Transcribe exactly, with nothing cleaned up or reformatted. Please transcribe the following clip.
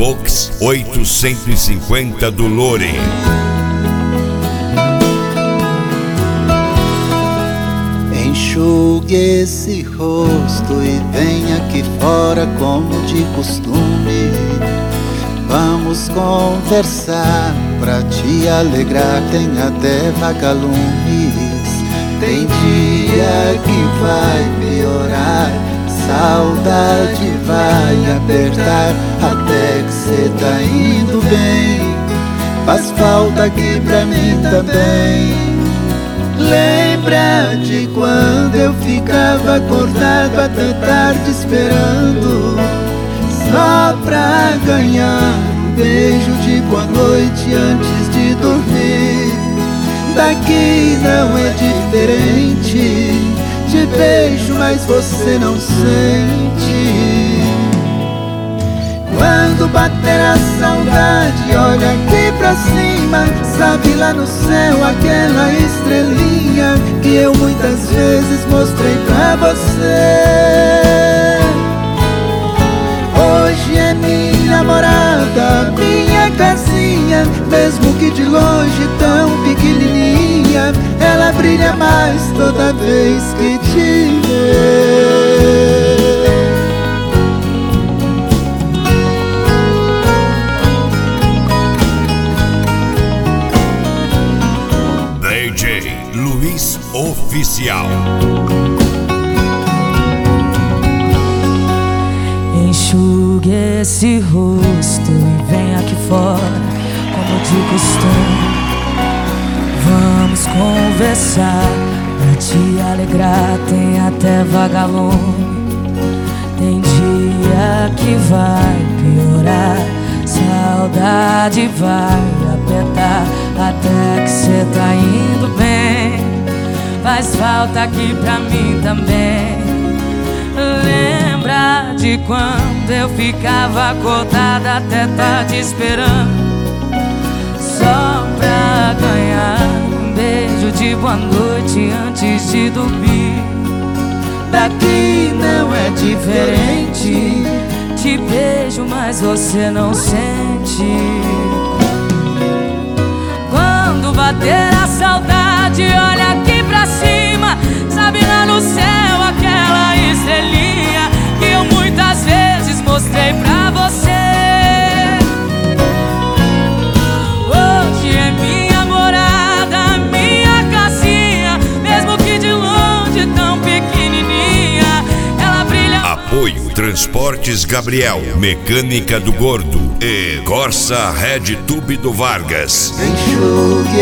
Vox oitocentos e cinquenta do Lore. Enxugue esse rosto e venha aqui fora como de costume. Vamos conversar pra te alegrar, tem até vagalumes. Tem dia que vai piorar, saudade vai apertar, até que cê tá indo bem. Faz falta aqui pra mim também. Lembra de quando eu ficava acordado até tarde esperando, só pra ganhar um beijo de boa noite antes de dormir. Daqui não é diferente, te beijo mas você não sente. Quando bater a saudade, olha aqui pra cima, sabe lá no céu aquela estrelinha que eu muitas vezes mostrei pra você. Hoje é minha morada, minha casinha, mesmo que de longe tão pequenininha, ela brilha mais toda vez que te vê. D J Luiz Oficial. Enxugue esse rosto e vem aqui fora, como de costume. Vamos conversar pra te alegrar, tem até vagalume. Tem dia que vai piorar, saudade vai apertar, até que cê tá indo bem. Faz falta aqui pra mim também. Lembra de quando eu ficava acordada até tarde esperando, só pra ganhar um beijo de boa noite antes de dormir. Daqui não é diferente, te beijo mas você não sente. Quando bater a saudade, olha aqui pra cima, sabe lá no céu aquela estrelinha que eu muitas vezes mostrei pra você. Hoje é minha morada, minha casinha, mesmo que de longe tão pequenininha, ela brilha. Apoio Transportes Gabriel, Mecânica do Gordo e Corsa Red Tube do Vargas. Enxugue